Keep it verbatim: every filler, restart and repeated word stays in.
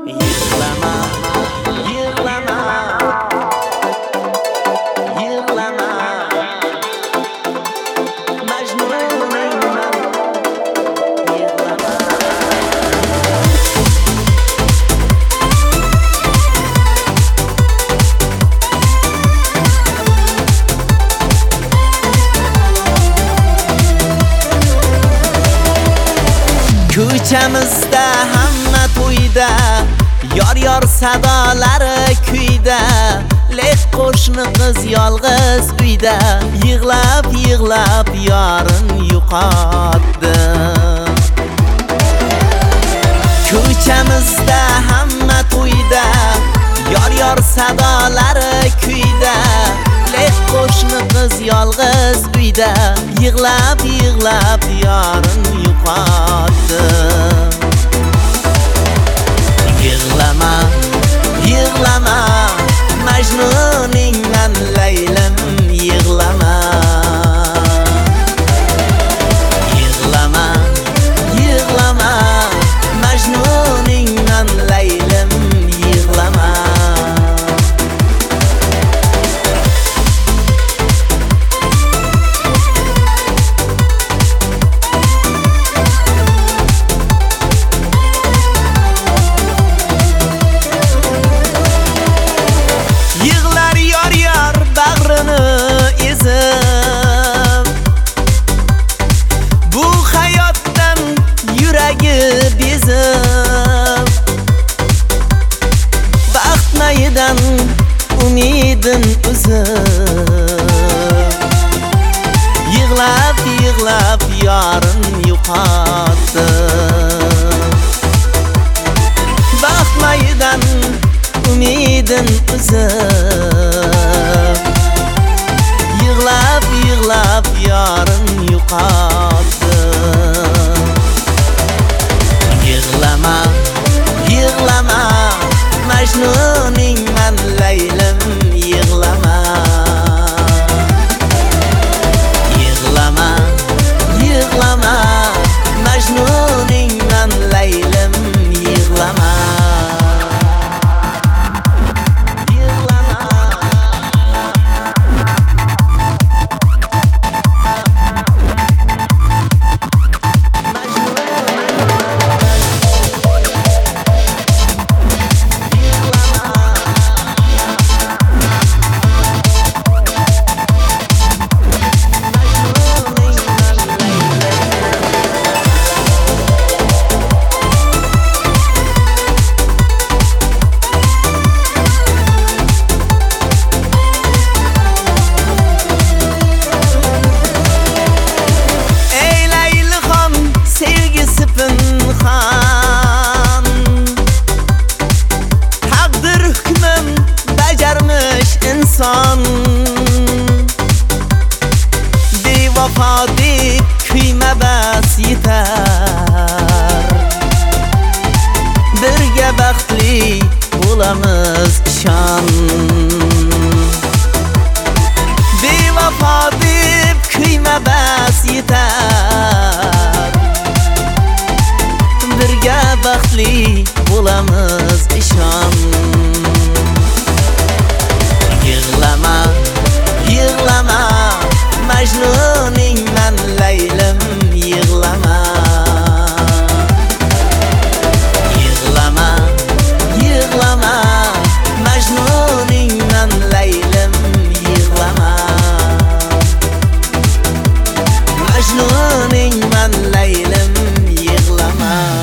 Yığlama, yığlama, yığlama. Mecnunum ben, yığlama. Ko'chamizda hamma to'yda, yor yor sadolari kuyda, lek qo'shni qiz yolg'iz uyda, yig'lab yig'lab yorin yo'qotdi. Ko'chamizda hamma to'yda, yor yor sadolari kuyda, lek qo'shni qiz yolg'iz uyda, yig'lab yig'lab yorin yo'qotdi. Yig'lama, yig'lama, Majnuningman Laylim, yig'lama. Yig'lama, yig'lama, Majnuningman Laylim, yig'lama. Yig'lar yor yor bag'rini ezib, bu hayotdan yuragi bezib, baxt mayidan umidin uzib, yig'lab yig'lab yorin yo'qotdi. Baxt mayidan umidin uzib, yig'lab yig'lab yorin yo'qotdi. Yig'lama, yig'lama, Majnuningman Laylim, yig'lama. Yig'lama, yig'lama, Majnuningman Laylim, yig'lama. Taqdir hukmin bajarmish inson, bevafo deb kuyma bas yetar. Birga baxtli bo'lamiz ishon, bevafo deb kuyma bas yetar. Birga baxtli bo'lamiz ishon. Yig'lama, yig'lama, Majnuningman Laylim, yig'lama. Yig'lama, yig'lama, Majnuningman Laylim, yig'lama. Majnuningman Laylim, yig'lama.